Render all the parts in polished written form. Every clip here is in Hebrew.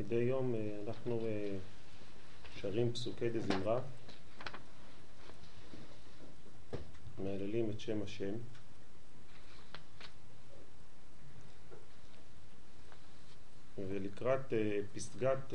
מדי יום אנחנו שרים פסוקי דזמרה, מהללים את שם השם. ולקראת פסגת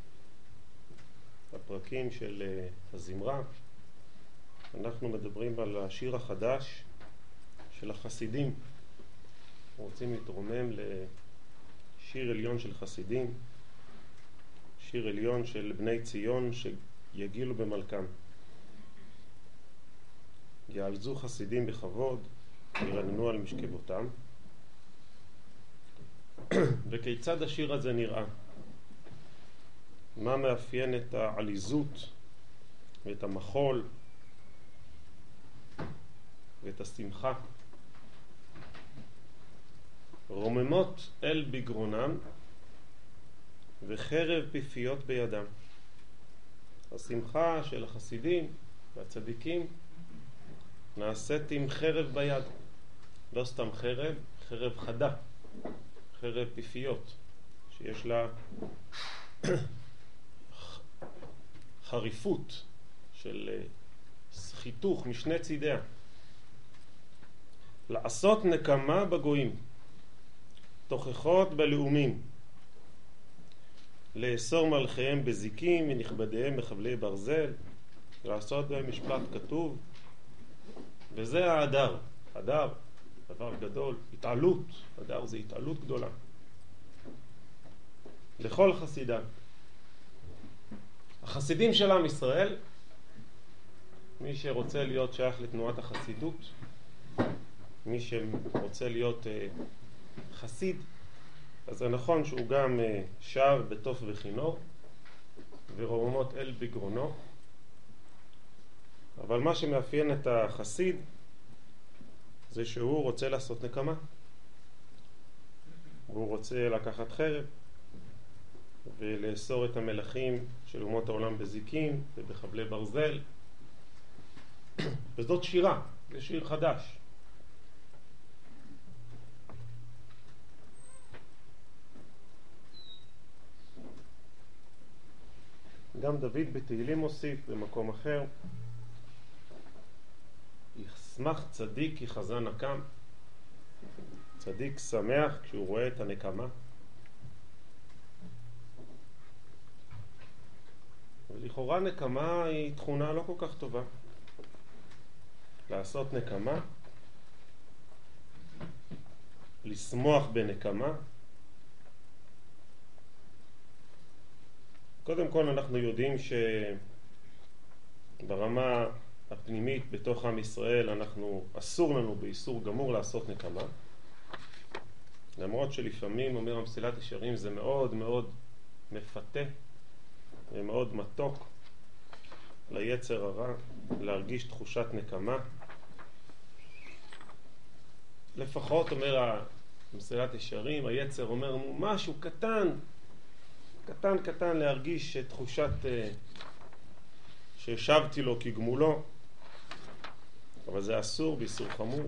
הפרקים של הזמרה אנחנו מדברים על השיר החדש של החסידים. רוצים להתרומם לשיר עליון של חסידים, שיר עליון של בני ציון שיגילו במלכם. יעלזו חסידים בכבוד, ירננו על משכבותם. וכיצד השיר הזה נראה? מה מאפיין את העליזות ואת המחול ואת השמחה? רוממות אל בגרונם וחרב פיפיות בידם. השמחה של החסידים והצדיקים נעשית עם חרב ביד. לא סתם חרב, חרב חדה, חרב פיפיות, שיש לה חריפות של חיתוך משני צידיה. לעשות נקמה בגויים, תוכחות בלאומים, לאסור מלכיהם בזיקים ונכבדיהם בחבלי ברזל, לעשות בהם משפט כתוב. וזה ההדר. הדר, דבר גדול, התעלות. הדר זה התעלות גדולה לכל חסידה. החסידים של עם ישראל, מי שרוצה להיות שייך לתנועת החסידות, מי שרוצה להיות חסיד, אז זה נכון שהוא גם שר בתוף וכינור ורוממות אל בגרונו, אבל מה שמאפיין את החסיד זה שהוא רוצה לעשות נקמה. הוא רוצה לקחת חרב ולאסור את המלכים של אומות העולם בזיקים ובחבלי ברזל. וזאת שירה, זה שיר חדש. גם דוד בתהילים מוסיף במקום אחר, ישמח צדיק כי חזה נקם. צדיק שמח כשהוא רואה את הנקמה. ולכאורה נקמה היא תכונה לא כל כך טובה. לעשות נקמה, לשמוח בנקמה. קודם כל אנחנו יודעים שברמה הפנימית בתוך עם ישראל אסור לנו באיסור גמור לעשות נקמה, למרות שלפעמים אומר המסילת ישרים זה מאוד מאוד מפתה ומאוד מתוק ליצר הרע להרגיש תחושת נקמה. לפחות אומר המסילת ישרים, היצר אומר משהו קטן להרגיש תחושת שהשבתי לו כגמולו, אבל זה אסור באיסור חמור.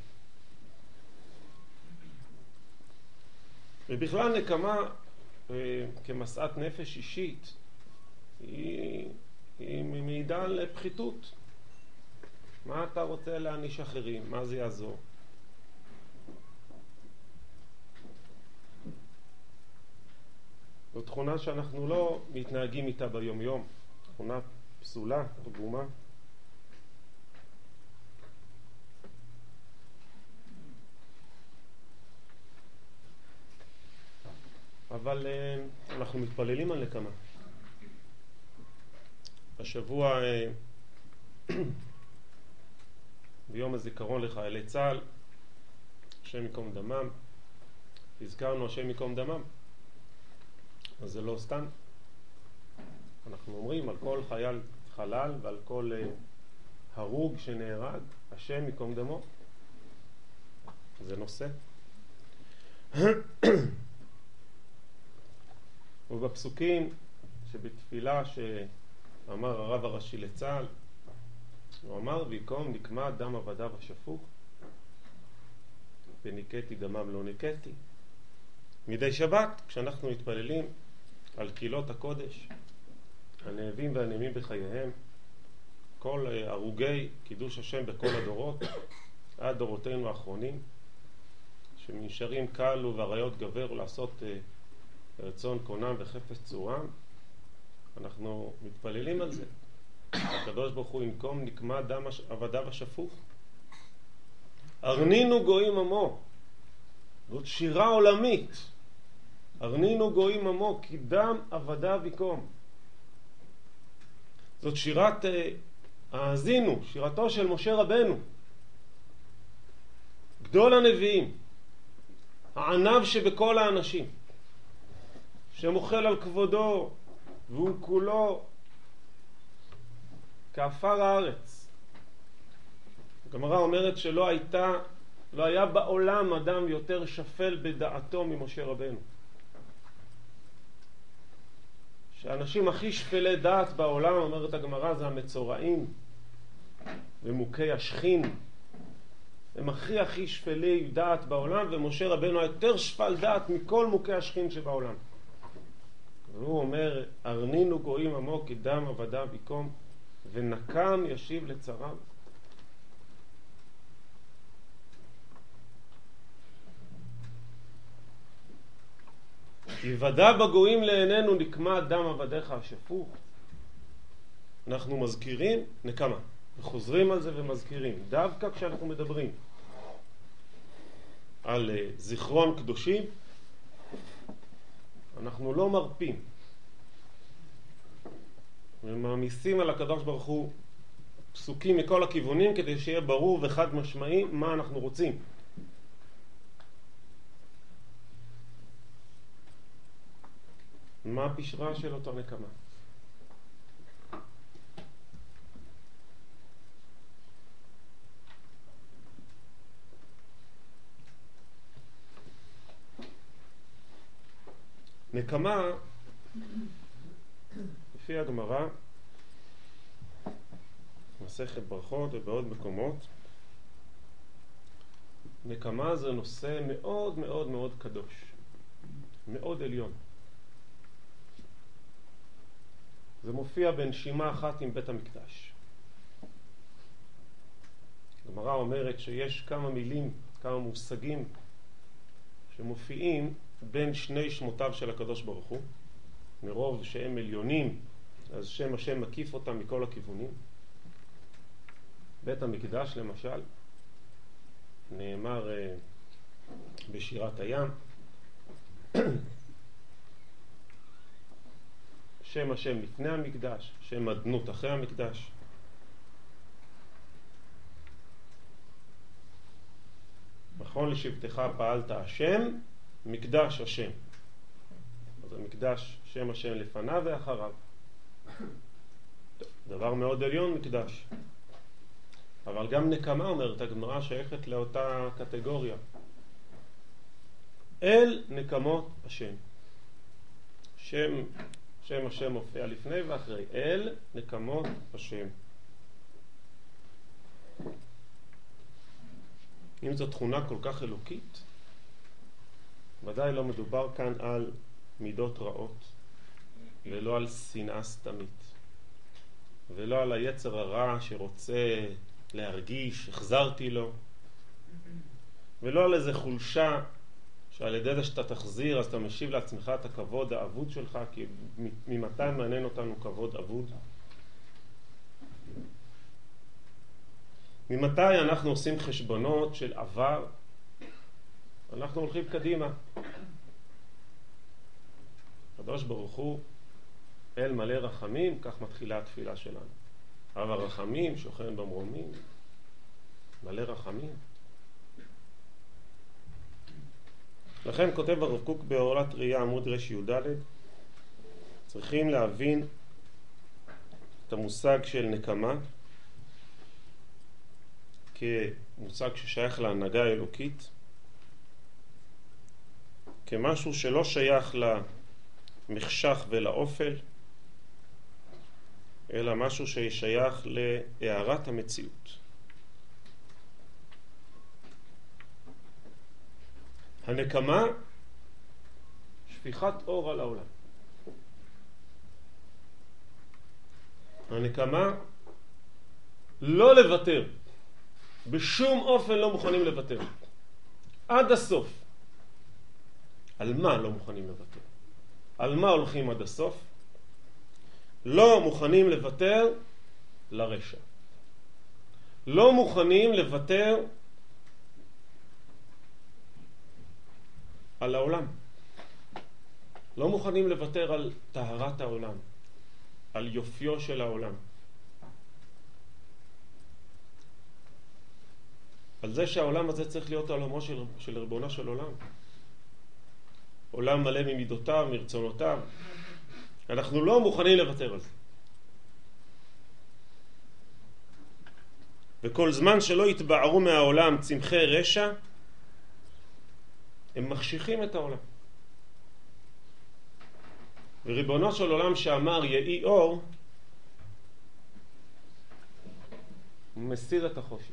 ובכלל נקמה כמשאת נפש אישית היא מעידה על פחיתות. מה אתה רוצה להעניש אחרים? מה זה יעזור? זו תכונה שאנחנו לא מתנהגים איתה ביום יום, תכונה פסולה, פגומה. אבל אנחנו מתפללים על נקמה. השבוע ביום הזיכרון לחיילי צה"ל, השם ייקום דמם, הזכרנו השם ייקום דמם. אז זה לא סתם. אנחנו אומרים על כל חייל חלל ועל כל הרוג שנהרג, השם ייקום דמו. זה נושא. ובפסוקים שבתפילה שאמר הרב הראשי לצה"ל, הוא אמר ויקום נקמה דם עבדיו השפוך וניקתי דמם לא ניקתי. מדי שבת כשאנחנו מתפללים על קהילות הקודש, הנאבים והנעימים בחייהם, כל הרוגי קידוש השם בכל הדורות, עד דורותינו האחרונים, שמנשארים קלו והריות גברו לעשות רצון קונם וחפץ צורם. אנחנו מתפללים על זה. הקדוש ברוך הוא ינקום נקמה דם עבדיו השפוך. ארנינו גויים עמו, זאת שירה עולמית. ארנינו גויים עמו כי דם עבדיו יקום. זאת שירת האזינו, שירתו של משה רבנו, גדול הנביאים, הענב שבכל האנשים, שמוחל על כבודו והוא כולו כאפר הארץ. הגמרא אומרת שלא היה בעולם אדם יותר שפל בדעתו ממשה רבנו. שהאנשים הכי שפלי דעת בעולם, אומרת הגמרא, זה המצורעים ומוכי השכין. הם הכי שפלי דעת בעולם, ומשה רבנו היותר שפל דעת מכל מוכי השכין שבעולם. והוא אומר, ארנינו גויים עמו כי דם עבדיו יקום, ונקם ישיב לצריו. יוודע בגויים לעינינו נקמה דם עבדיך השפוך. אנחנו מזכירים נקמה, וחוזרים על זה ומזכירים, דווקא כשאנחנו מדברים על זיכרון קדושים, אנחנו לא מרפים ומעמיסים על הקדוש ברוך הוא פסוקים מכל הכיוונים כדי שיהיה ברור וחד משמעי מה אנחנו רוצים. מה הפשרה של אותו נקמה? נקמה, לפי הגמרא, מסכת ברכות ובעוד מקומות, נקמה זה נושא מאוד מאוד מאוד קדוש, מאוד עליון. זה מופיע בנשימה אחת עם בית המקדש. הגמרא אומרת שיש כמה מילים, כמה מושגים שמופיעים בין שני שמותיו של הקדוש ברוך הוא. מרוב שהם עליונים, אז שם השם מקיף אותם מכל הכיוונים. בית המקדש למשל, נאמר בשירת הים, שם השם לפני המקדש, שם אדנות אחרי המקדש. נכון לשבטך פעלת השם, מקדש השם. אז המקדש, שם השם לפניו ואחריו. דבר מאוד עליון מקדש. אבל גם נקמה, אומרת הגמרא, שייכת לאותה קטגוריה. אל נקמות השם. שם השם מופיע לפני ואחרי. אל נקמות השם. אם זו תכונה כל כך אלוקית, ודאי לא מדובר כאן על מידות רעות, ולא על שנאה סתמית, ולא על היצר הרע שרוצה להרגיש, החזרתי לו, ולא על איזה חולשה שעל ידי זה שאתה תחזיר אז אתה משיב לעצמך את הכבוד האבוד שלך, כי ממתי מעניין אותנו כבוד אבוד? ממתי אנחנו עושים חשבונות של עבר? אנחנו הולכים קדימה. הקדוש ברוך הוא אל מלא רחמים, כך מתחילה התפילה שלנו. אב הרחמים שוכן במרומים, מלא רחמים. לכן כותב הרב קוק באורת ראייה עמוד ר"ד, צריכים להבין את המושג של נקמה כמושג ששייך להנהגה האלוקית, כמשהו שלא שייך למחשך ולאופל, אלא משהו ששייך להארת המציאות. הנקמה, שפיכת אור על העולם. הנקמה לא לוותר. בשום אופן לא מוכנים לוותר. עד הסוף. על מה לא מוכנים לוותר? על מה הולכים עד הסוף? לא מוכנים לוותר לרשע. לא מוכנים לוותר על העולם. לא מוכנים לוותר על טהרת העולם, על יופיו של העולם. על זה שהעולם הזה צריך להיות עולמו של ריבונו של עולם. עולם מלא ממידותיו, מרצונותיו. אנחנו לא מוכנים לוותר על זה. וכל זמן שלא יתבערו מהעולם צמחי רשע, הם מחשיכים את העולם. וריבונו של עולם שאמר יהי אור, הוא מסיר את החושך.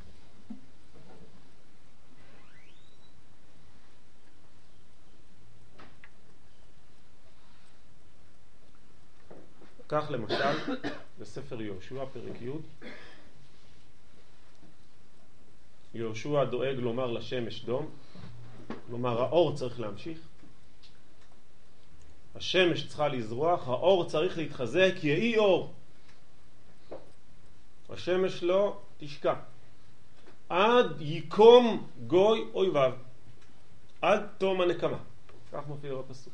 כך למשל בספר יהושע פרק י', יהושע דואג לומר לשמש דום, כלומר האור צריך להמשיך, השמש צריכה לזרוח, האור צריך להתחזק, יהי אור. השמש לא תשקע עד יקום גוי אויביו, עד תום הנקמה. כך מופיע בפסוק,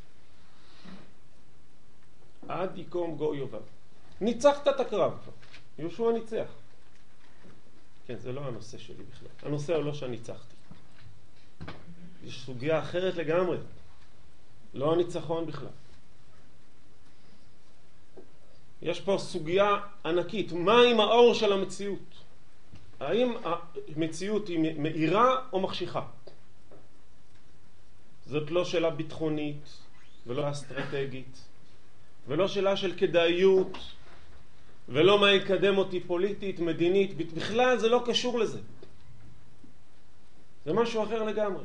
עד יקום גוי אויביו. ניצחת את הקרב כבר, יהושע ניצח. כן, זה לא הנושא שלי בכלל. הנושא הוא לא שניצחתי, יש סוגיה אחרת לגמרי, לא הניצחון בכלל. יש פה סוגיה ענקית, מה עם האור של המציאות? האם המציאות היא מאירה או מחשיכה? זאת לא שאלה ביטחונית ולא אסטרטגית ולא שאלה של כדאיות ולא מה יקדם אותי פוליטית, מדינית, בכלל זה לא קשור לזה. זה משהו אחר לגמרי.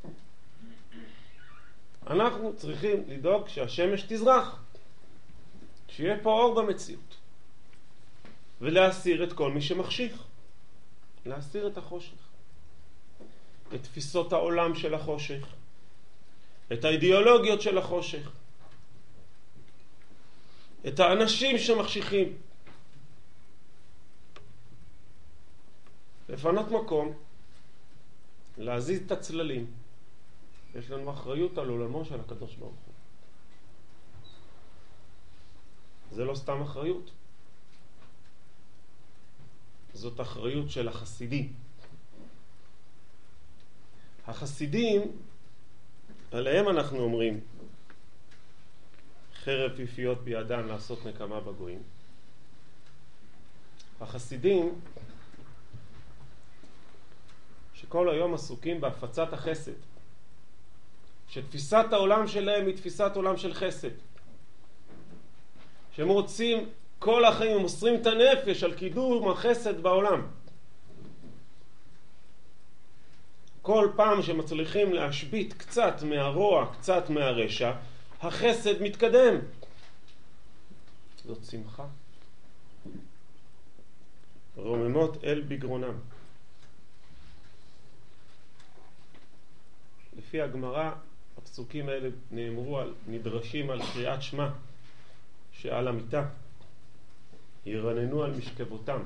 אנחנו צריכים לדאוג שהשמש תזרח, שיהיה פה אור במציאות, ולהסיר את כל מי שמחשיך, להסיר את החושך, את תפיסות העולם של החושך, את האידיאולוגיות של החושך, את האנשים שמחשיכים, לפנות מקום, להזיז את הצללים. יש לנו אחריות על עולמו של הקדוש ברוך הוא. זה לא סתם אחריות, זאת אחריות של החסידים. החסידים, עליהם אנחנו אומרים חרב פיפיות בידם לעשות נקמה בגויים. החסידים שכל היום עסוקים בהפצת החסד, שתפיסת העולם שלהם היא תפיסת עולם של חסד, שהם רוצים כל החיים, הם מוסרים את הנפש על קידום החסד בעולם. כל פעם שמצליחים להשבית קצת מהרוע, קצת מהרשע, החסד מתקדם. זאת שמחה. רוממות אל בגרונם. לפי הגמרא, הפסוקים האלה נאמרו נדרשים על קריאת שמע שעל המיטה. ירננו על משכבותם.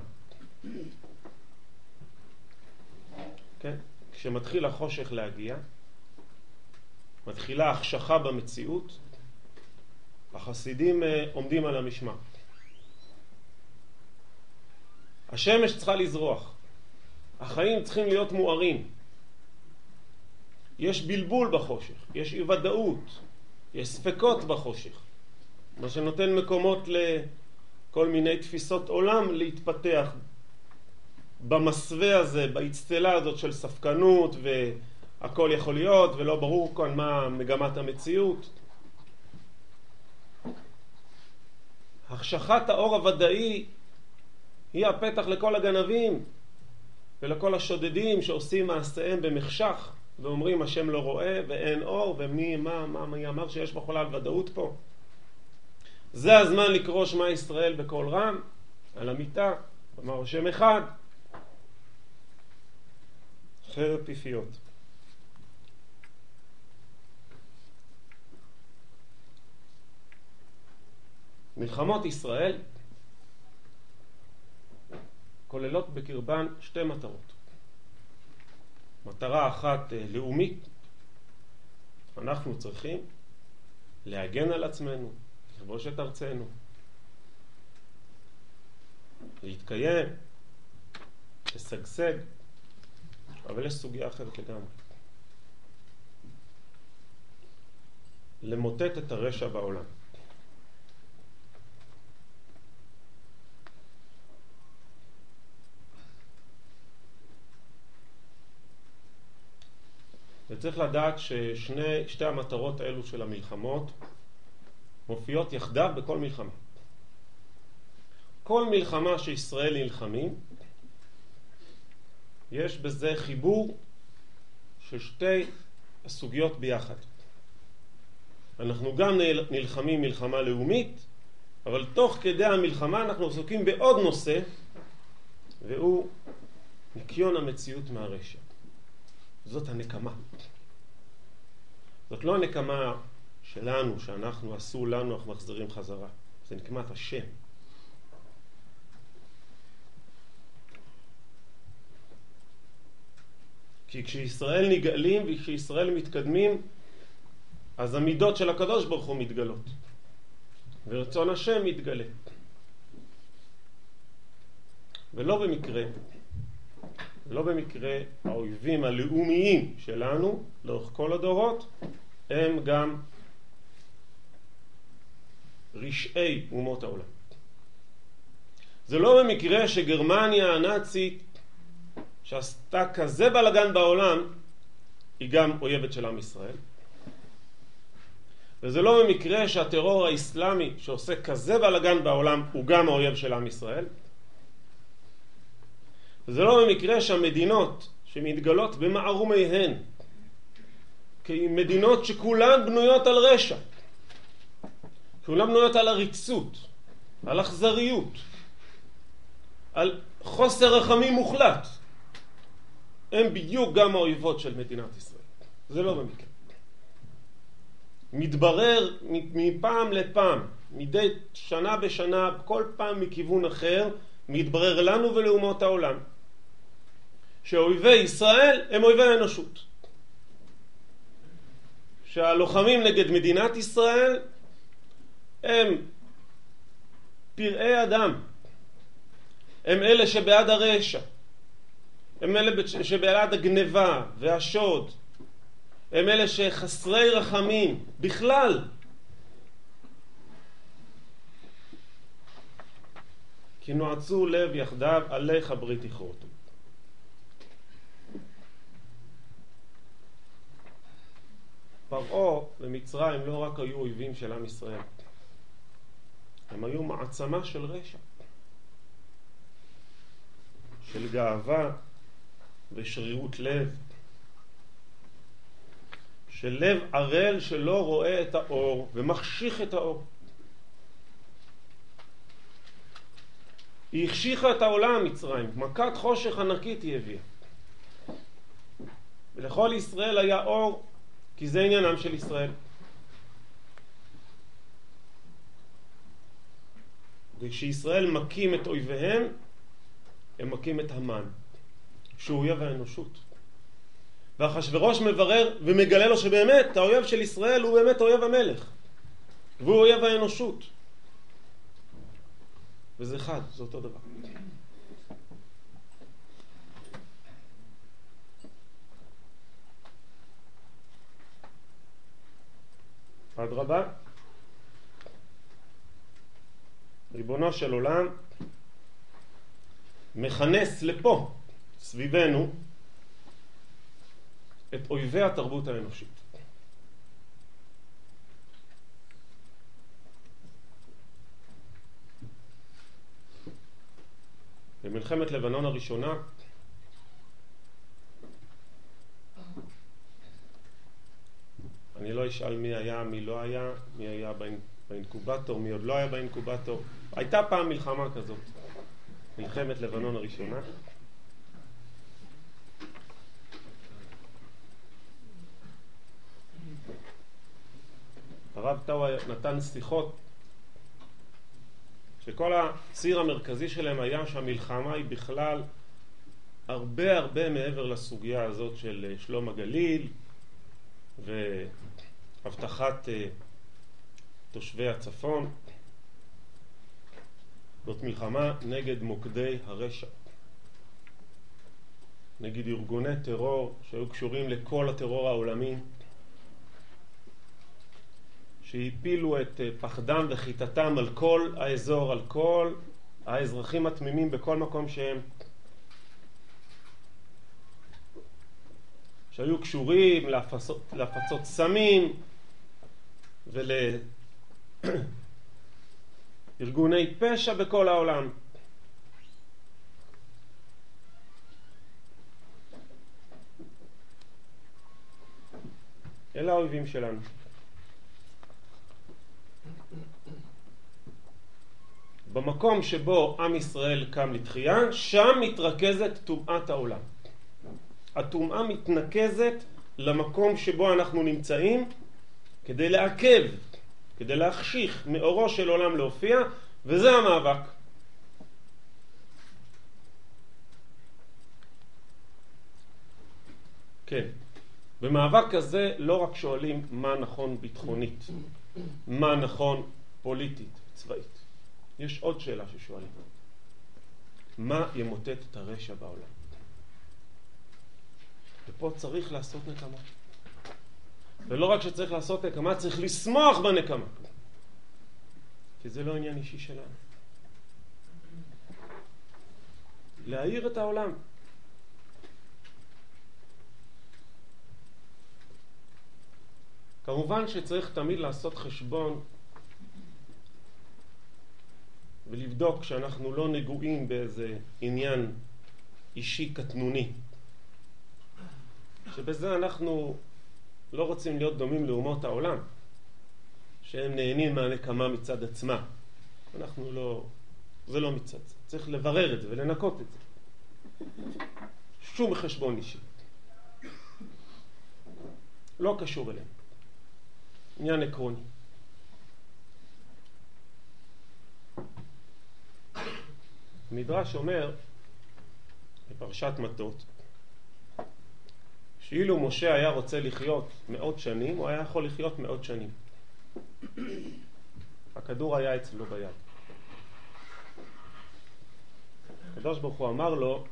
כן? כשמתחיל החושך להגיע, מתחילה החשכה במציאות, החסידים עומדים על המשמר. השמש צריכה לזרוח, החיים צריכים להיות מוארים. יש בלבול בחושך, יש אי ודאות, יש ספקות בחושך, מה שנותן מקומות לכל מיני תפיסות עולם להתפתח במסווה הזה, באצטלה הזאת של ספקנות והכל יכול להיות ולא ברור כאן מה מגמת המציאות. החשכת האור הוודאי היא הפתח לכל הגנבים ולכל השודדים שעושים מעשיהם במחשך ואומרים השם לא רואה ואין אור, ומי, מה אמר שיש בחלל ודאות פה? זה הזמן לקרוא שמע ישראל בקול רם על המיטה, אמר השם אחד, חרב פיפיות. מלחמות ישראל כוללות בקרבן שתי מטרות. מטרה אחת לאומית, אנחנו צריכים להגן על עצמנו, לכבוש את ארצנו, להתקיים, לשגשג, אבל יש סוגיה אחרת לגמרי. למוטט את הרשע בעולם. וצריך לדעת ששתי המטרות האלו של המלחמות מופיעות יחדיו בכל מלחמה. כל מלחמה שישראל נלחמים, יש בזה חיבור של שתי הסוגיות ביחד. אנחנו גם נלחמים מלחמה לאומית, אבל תוך כדי המלחמה אנחנו עסוקים בעוד נושא, והוא ניקיון המציאות מהרשע. זאת הנקמה. זאת לא הנקמה שלנו, שאנחנו עשו לנו, אנחנו מחזירים חזרה. זה נקמת השם. כי כשישראל נגאלים וכשישראל מתקדמים, אז המידות של הקדוש ברוך הוא מתגלות. ורצון השם מתגלה. ולא במקרה האויבים הלאומיים שלנו לאורך כל הדורות הם גם רשעי אומות העולם. זה לא במקרה שגרמניה הנאצית שעשתה כזה בלגן בעולם היא גם אויבת של עם ישראל. וזה לא במקרה שהטרור האסלאמי שעושה כזה בלגן בעולם הוא גם האויב של עם ישראל. וזה לא במקרה שהמדינות שמתגלות במערומיהן כמדינות שכולן בנויות על רשע, כולן בנויות על עריצות, על אכזריות, על חוסר רחמים מוחלט, הם בדיוק גם האויבות של מדינת ישראל. זה לא במקרה. מתברר מפעם לפעם, מדי שנה בשנה, כל פעם מכיוון אחר, מתברר לנו ולאומות העולם שאויבי ישראל הם אויבי האנושות. שהלוחמים נגד מדינת ישראל הם פראי אדם. הם אלה שבעד הרשע. הם אלה שבעד הגניבה והשוד. הם אלה שחסרי רחמים בכלל. כי נועצו לב יחדיו עליך ברית יכרותו. פרעה ומצרים לא רק היו אויבים של עם ישראל, הם היו מעצמה של רשע, של גאווה ושרירות לב, של לב ערל שלא רואה את האור ומחשיך את האור. היא החשיכה את העולם, מצרים, מכת חושך ענקית היא הביאה. ולכל ישראל היה אור, כי זה עניינם של ישראל. וכשישראל מכים את אויביהם, הם מכים את המן, שהוא אויב האנושות. ואחשוורוש מברר ומגלה לו שבאמת האויב של ישראל הוא באמת אויב המלך, והוא אויב האנושות. וזה אחד, זה אותו דבר. אדרבה, ריבונו של עולם מכנס לפה, סביבנו, את אויבי התרבות האנושית. במלחמת לבנון הראשונה אני לא אשאל מי היה, מי לא היה, מי היה באינקובטור, מי עוד לא היה באינקובטור. הייתה פעם מלחמה כזאת, מלחמת לבנון הראשונה. הרב טאו נתן שיחות שכל הציר המרכזי שלהם היה שהמלחמה היא בכלל הרבה הרבה מעבר לסוגיה הזאת של שלום הגליל והבטחת תושבי הצפון. זאת מלחמה נגד מוקדי הרשע, נגד ארגוני טרור שהיו קשורים לכל הטרור העולמי, שהפילו את פחדם וחיטתם על כל האזור, על כל האזרחים התמימים בכל מקום שהם, שהיו קשורים להפצות סמים ולארגוני פשע בכל העולם. אלה האויבים שלנו. במקום שבו עם ישראל קם לתחייה, שם מתרכזת טומאת העולם. הטומאה מתנקזת למקום שבו אנחנו נמצאים כדי לעכב, כדי להחשיך מאורו של עולם להופיע, וזה המאבק. כן, במאבק הזה לא רק שואלים מה נכון ביטחונית, מה נכון פוליטית, צבאית. יש עוד שאלה ששואלים. מה ימוטט את הרשע בעולם? ופה צריך לעשות נקמה. ולא רק שצריך לעשות נקמה, צריך לשמוח בנקמה. כי זה לא עניין אישי שלנו. להאיר את העולם. כמובן שצריך תמיד לעשות חשבון ולבדוק שאנחנו לא נגועים באיזה עניין אישי קטנוני, שבזה אנחנו לא רוצים להיות דומים לאומות העולם שהם נהנים מהנקמה מצד עצמה. אנחנו לא, זה לא מצד זה. צריך לברר את זה ולנקות את זה. שום חשבון אישי לא קשור אליהם, עניין עקרוני. המדרש אומר בפרשת מטות שאילו משה היה רוצה לחיות 100 שנים, הוא היה יכול לחיות 100 שנים. הכדור היה אצלו ביד. הקדוש ברוך הוא אמר לו,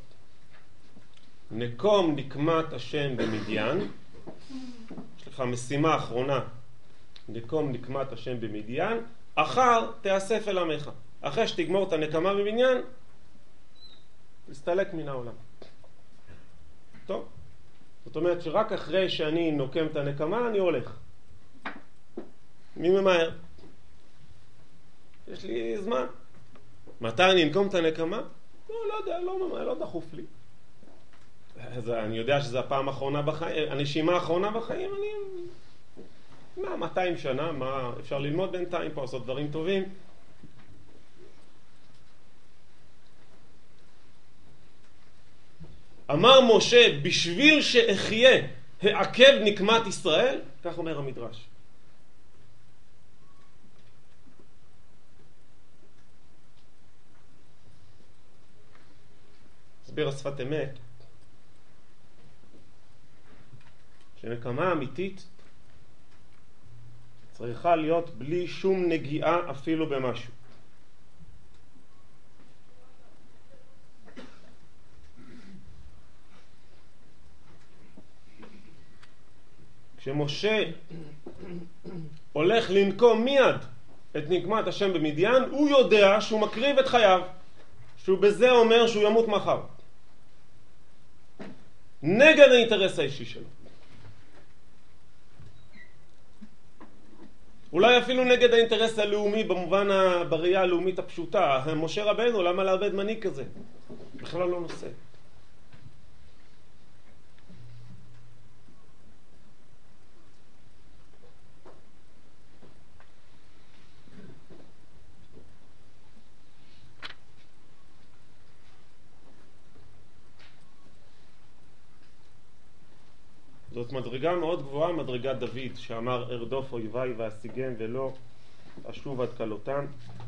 נקום נקמת השם במדיין. יש לך משימה אחרונה, נקום נקמת השם במדיין, אחר תאסף אל עמך. אחרי שתגמור את הנקמה במדיין, תסתלק מן העולם. טוב, זאת אומרת שרק אחרי שאני נוקם את הנקמה אני הולך. מי ממהר? יש לי זמן. מתי אני אנקום את הנקמה? לא יודע, לא ממהר, לא דחוף לי. אני יודע שזה הפעם האחרונה בחיים, הנשימה האחרונה בחיים, אני 200 שנה, מה אפשר ללמוד בינתיים פה, לעשות דברים טובים. אמר משה, בשביל שאחיה העקב נקמת ישראל, כך אומר המדרש. הסביר השפת אמת, שנקמה אמיתית צריכה להיות בלי שום נגיעה אפילו במשהו. כשמשה הולך לנקום מיד את נקמת השם במדיין, הוא יודע שהוא מקריב את חייו, שהוא בזה אומר שהוא ימות מחר, נגד האינטרס האישי שלו, אולי אפילו נגד האינטרס הלאומי במובן בראייה הלאומית הפשוטה. משה רבנו, למה לעבד מנהיג כזה? בכלל לא נושא. זאת מדרגה מאוד גבוהה, מדרגת דוד, שאמר ארדוף אויביי ואשיגם ולא אשוב עד כלותם.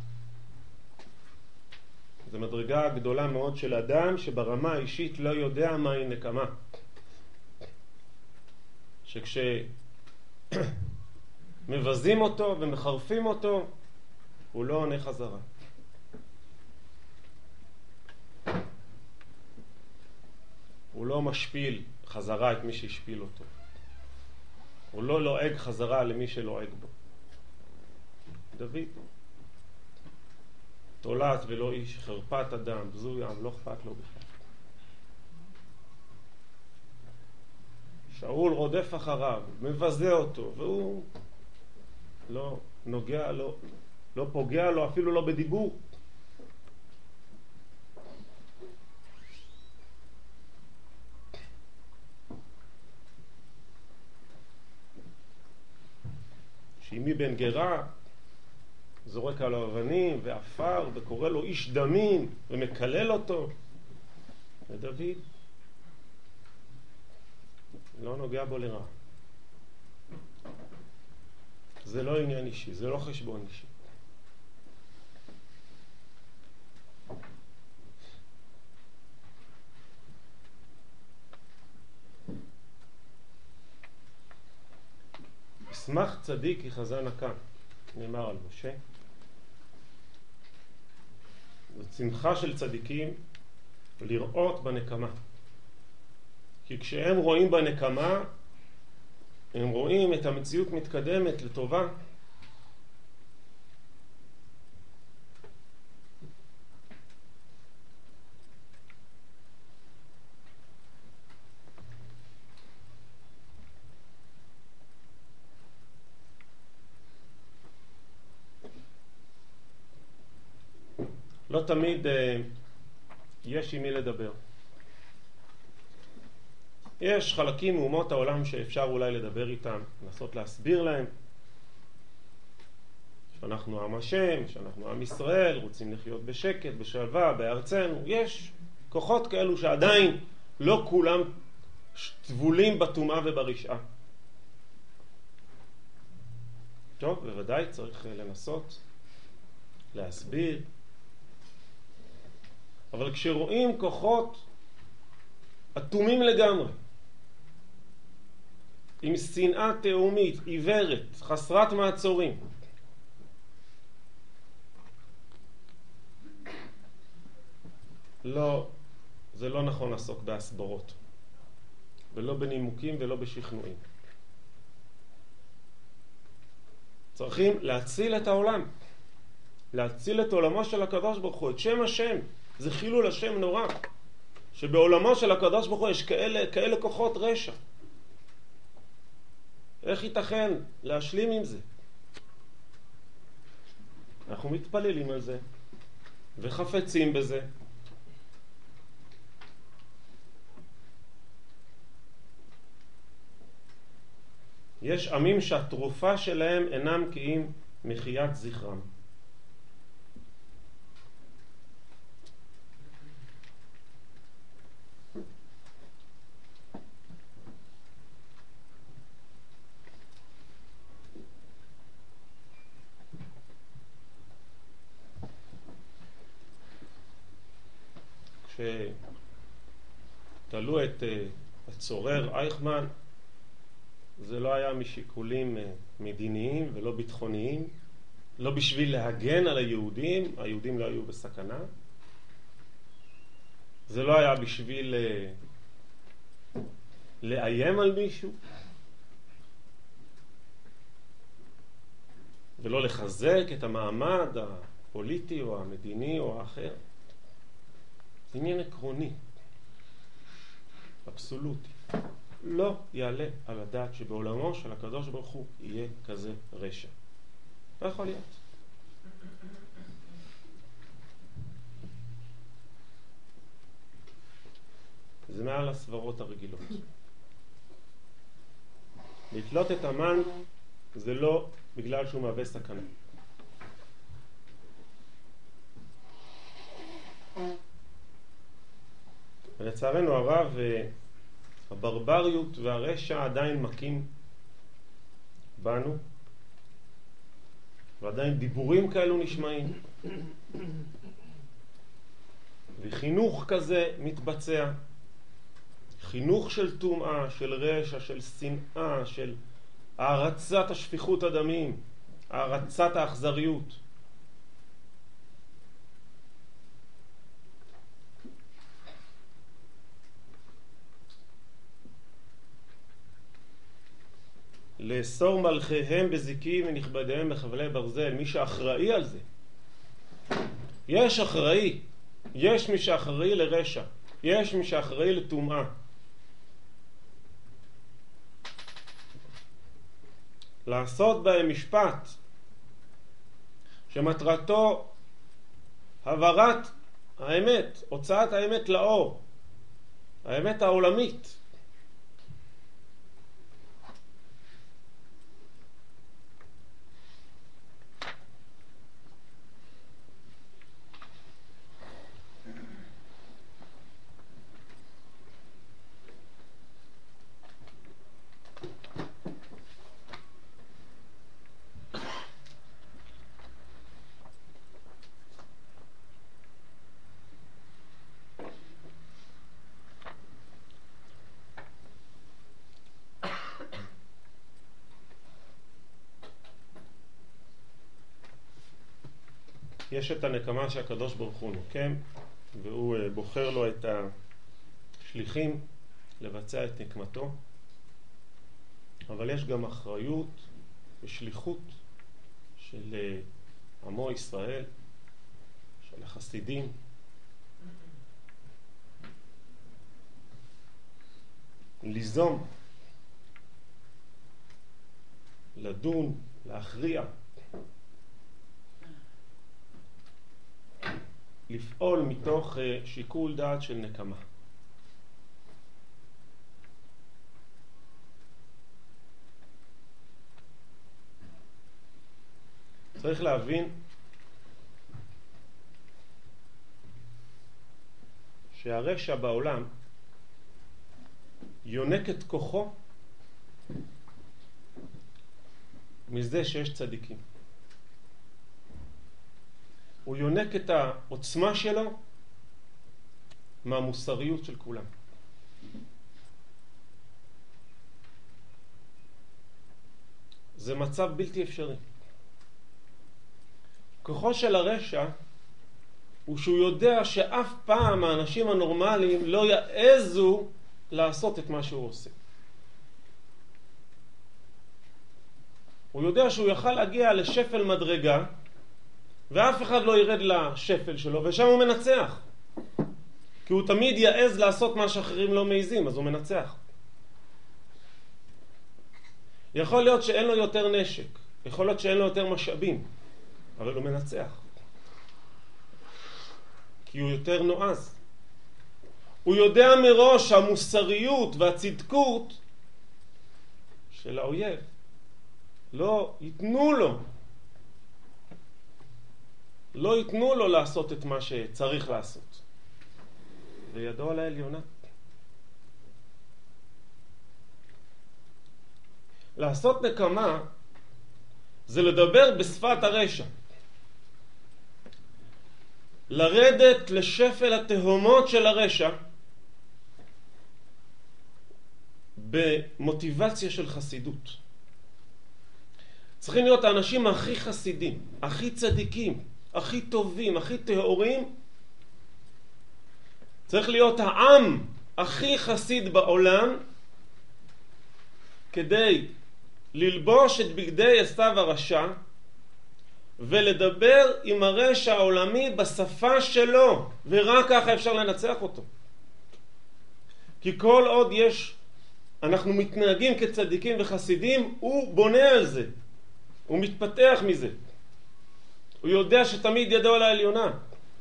זו מדרגה גדולה מאוד של אדם שברמה האישית לא יודע מהי נקמה. שכשמבזים אותו ומחרפים אותו, הוא לא עונה חזרה. הוא לא משפיל חזרה את מי שהשפיל אותו. הוא לא לועג חזרה למי שלועג בו. דוד, תולעת ולא איש, חרפת אדם, בזוי עם, לא אכפת לו בכלל. שאול רודף אחריו, מבזה אותו, והוא לא נוגע לו, לא פוגע לו, אפילו לא בדיבור. שימי בן גרה זורק עליו אבנים ואפר וקורא לו איש דמים ומקלל אותו. ודוד לא נוגע בו לרע. זה לא עניין אישי, זה לא חשבון אישי. ישמח צדיק יחזן נקם, נאמר על משה. זו שמחה של צדיקים לראות בנקמה. כי כשהם רואים בנקמה, הם רואים את המציאות מתקדמת לטובה. לא תמיד יש עם מי לדבר. יש חלקים מאומות העולם שאפשר אולי לדבר איתם, לנסות להסביר להם שאנחנו עם השם, שאנחנו עם ישראל, רוצים לחיות בשקט, בשלווה, בארצנו. יש כוחות כאלו שעדיין לא כולם טבולים בטומאה וברשעה. טוב, בוודאי צריך לנסות להסביר. אבל כשרואים כוחות אטומים לגמרי, עם שנאה תאומית, עיוורת, חסרת מעצורים, לא, זה לא נכון לעסוק בהסברות, ולא בנימוקים ולא בשכנועים. צריכים להציל את העולם, להציל את עולמו של הקדוש ברוך הוא, את שם השם. זה חילול השם נורא, שבעולמו של הקדוש ברוך הוא יש כאלה כוחות רשע. איך ייתכן להשלים עם זה? אנחנו מתפללים על זה וחפצים בזה. יש עמים שהתרופה שלהם אינם כי אם מחיית זכרם. כשתלו את הצורר אייכמן, זה לא היה משיקולים מדיניים ולא ביטחוניים, לא בשביל להגן על היהודים, היהודים לא היו בסכנה. זה לא היה בשביל לאיים על מישהו, ולא לחזק את המעמד הפוליטי או המדיני או האחר. זה עניין עקרוני, אבסולוטי. לא יעלה על הדעת שבעולמו של הקדוש ברוך הוא יהיה כזה רשע. לא יכול להיות. זה מעל הסברות הרגילות. לתלות את המן זה לא בגלל שהוא מהווה סכנה. ולצערנו הרב, הברבריות והרשע עדיין מכים בנו, ועדיין דיבורים כאלו נשמעים, וחינוך כזה מתבצע, חינוך של טומאה, של רשע, של שנאה, של הערצת השפיכות הדמים, הערצת האכזריות. לאסור מלכיהם בזיקים ונכבדיהם בחבלי ברזל. מי שאחראי על זה, יש אחראי, יש מי שאחראי לרשע, יש מי שאחראי לטומאה. לעשות בהם משפט שמטרתו הבהרת האמת, הוצאת האמת לאור, האמת העולמית. יש את הנקמה שהקדוש ברוך הוא נוקם, והוא בוחר לו את השליחים לבצע את נקמתו, אבל יש גם אחריות ושליחות של עמו ישראל, של החסידים, ליזום, לדון, להכריע, לפעול מתוך שיקול דעת של נקמה. צריך להבין שהרשע בעולם יונק את כוחו מזה שיש צדיקים. הוא יונק את העוצמה שלו מהמוסריות של כולם. זה מצב בלתי אפשרי. כוחו של הרשע הוא שהוא יודע שאף פעם האנשים הנורמליים לא יעזו לעשות את מה שהוא עושה. הוא יודע שהוא יוכל להגיע לשפל מדרגה ואף אחד לא ירד לשפל שלו, ושם הוא מנצח. כי הוא תמיד יעז לעשות מה שאחרים לא מעיזים, אז הוא מנצח. יכול להיות שאין לו יותר נשק, יכול להיות שאין לו יותר משאבים, אבל הוא מנצח. כי הוא יותר נועז. הוא יודע מראש שהמוסריות והצדקות של האויב לא ייתנו לו לעשות את מה שצריך לעשות. וידו על העליונה. לעשות נקמה זה לדבר בשפת הרשע. לרדת לשפל התהומות של הרשע במוטיבציה של חסידות. צריכים להיות האנשים הכי חסידים, הכי צדיקים, הכי טובים, הכי טהורים. צריך להיות העם הכי חסיד בעולם כדי ללבוש את בגדי עשיו הרשע ולדבר עם הרשע העולמי בשפה שלו, ורק ככה אפשר לנצח אותו. כי כל עוד אנחנו מתנהגים כצדיקים וחסידים, הוא בונה על זה, הוא מתפתח מזה, הוא יודע שתמיד ידו על העליונה,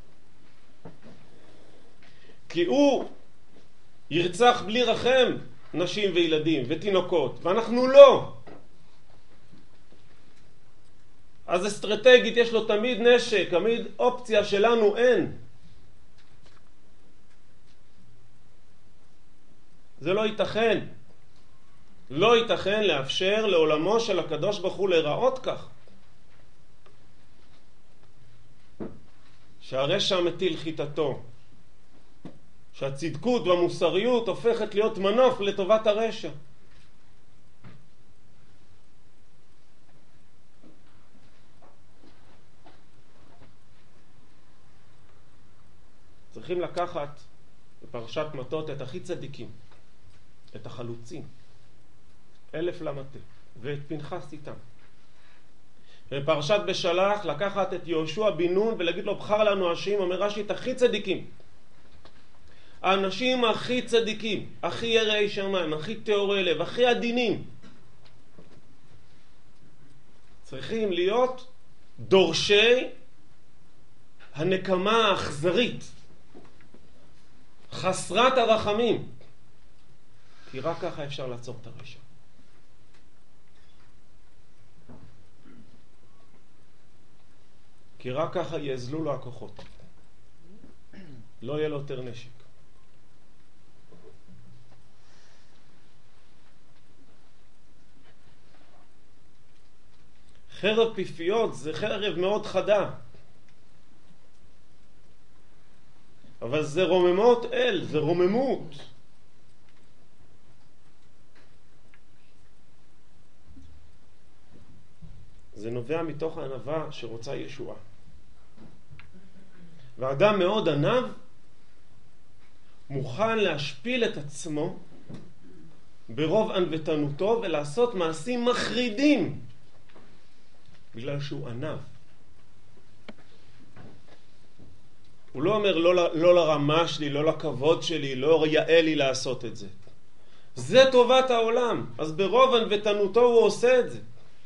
כי הוא ירצח בלי רחם נשים וילדים ותינוקות, ואנחנו לא. אז אסטרטגית יש לו תמיד נשק, תמיד אופציה שלנו אין. זה לא ייתכן. לא ייתכן לאפשר לעולמו של הקדוש ברוך הוא להיראות כך. שהרשע מטיל חיטתו. שהצדקות והמוסריות הופכת להיות מנוף לטובת הרשע. צריכים לקחת בפרשת מטות את הכי צדיקים, את החלוצים, 1000 למטה, ואת פנחס איתם. בפרשת בשלח לקחת את יהושע בן נון ולהגיד לו בחר לנו אנשים, אומר רש"י, את הכי צדיקים. האנשים הכי צדיקים, הכי יראי שמיים, הכי טהורי לב, הכי עדינים, צריכים להיות דורשי הנקמה האכזרית, חסרת הרחמים, כי רק ככה אפשר לעצור את הרשע. כי רק ככה יעזלו לו הכוחות, לא יהיה לו יותר נשק. חרב פיפיות זה חרב מאוד חדה, אבל זה רוממות אל, זה רוממות. זה נובע מתוך הענווה שרוצה ישועה. ואדם מאוד ענב מוכן להשפיל את עצמו ברוב ענוותנותו ולעשות מעשים מחרידים בגלל שהוא ענב. הוא לא אומר לא לרמה שלי, לא לכבוד שלי, לא יאה לי לעשות את זה. זה טובת העולם, אז ברוב ענוותנותו הוא עושה את זה.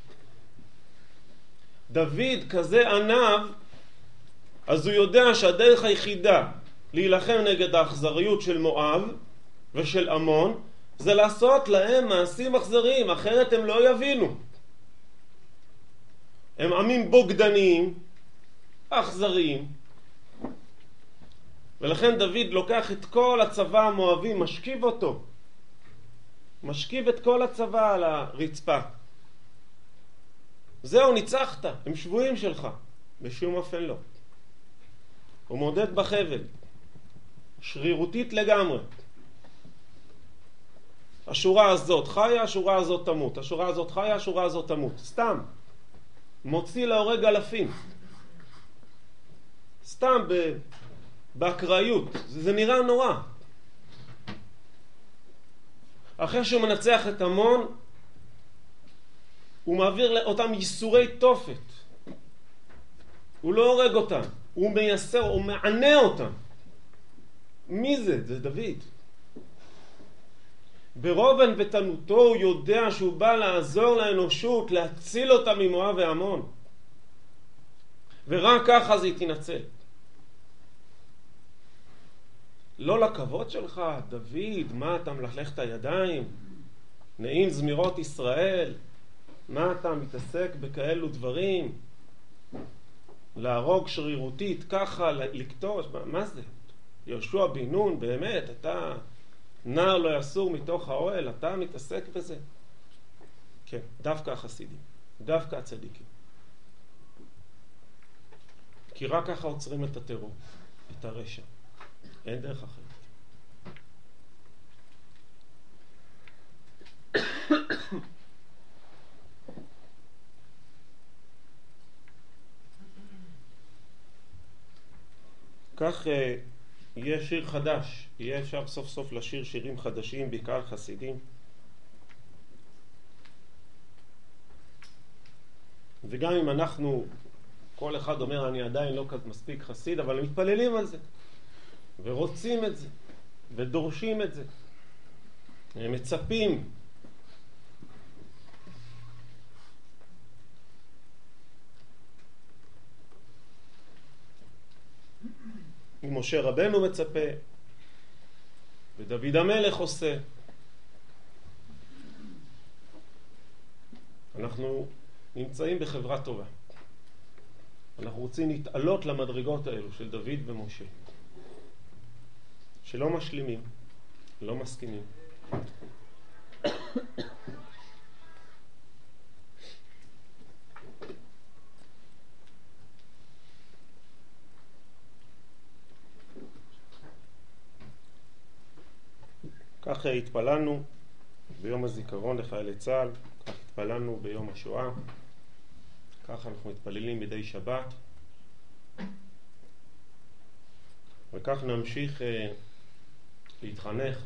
דוד כזה ענב, אז הוא יודע שהדרך היחידה להילחם נגד האכזריות של מואב ושל עמון זה לעשות להם מעשים אכזריים, אחרת הם לא יבינו. הם עמים בוגדניים, אכזריים, ולכן דוד לוקח את כל הצבא המואבי, משכיב אותו, משכיב את כל הצבא על הרצפה. זהו, ניצחת, הם שבויים שלך. בשום אופן לא. הוא מודד בחבל, שרירותית לגמרי. השורה הזאת חיה, השורה הזאת תמות, השורה הזאת חיה, השורה הזאת תמות. סתם. מוציא להורג אלפים. סתם באקראיות. זה נראה נורא. אחרי שהוא מנצח את עמון, הוא מעביר אותם ייסורי תופת. הוא לא הורג אותם, הוא מייסר, הוא מענה אותם. מי זה? זה דוד. ברוב ענוותנותו הוא יודע שהוא בא לעזור לאנושות, להציל אותה ממואב ועמון. ורק ככה זה תנצל. לא לכבוד שלך, דוד, מה אתה מלכלך את הידיים? נעים זמירות ישראל, מה אתה מתעסק בכאלו דברים? להרוג שרירותית, ככה, לקטוש, מה זה? יהושע בן נון, באמת, אתה נער לא יסור מתוך האוהל, אתה מתעסק בזה? כן, דווקא החסידים, דווקא הצדיקים. כי רק ככה עוצרים את הטרור, את הרשע. אין דרך אחרת. כך יהיה שיר חדש, יהיה אפשר סוף סוף לשיר שירים חדשים, בעיקר חסידים. וגם אם אנחנו, כל אחד אומר אני עדיין לא מספיק חסיד, אבל הם מתפללים על זה, ורוצים את זה, ודורשים את זה, הם מצפים. ומשה רבנו מצפה, ודוד המלך עושה. אנחנו נמצאים בחברה טובה. אנחנו רוצים להתעלות למדרגות האלו של דוד ומשה, שלא משלימים, לא מסכימים, כך התפללנו ביום הזיכרון לחיילי צה"ל, כך התפללנו ביום השואה, כך אנחנו מתפללים מדי שבת, וכך נמשיך להתחנך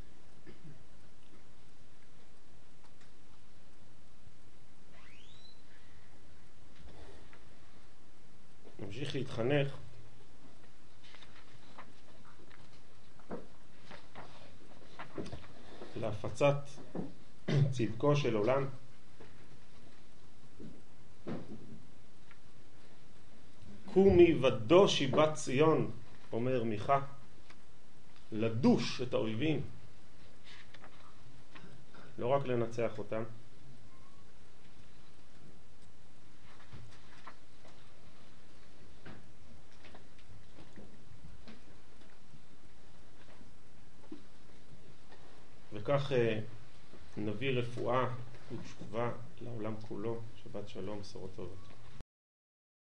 להפצת צדקו של עולם, קומי ודושי בת ציון, אומר מיכה, לדוש את האויבים, לא רק לנצח אותם. וכך נביא רפואה ותשובה לעולם כולו. שבת שלום, בשורות טובות.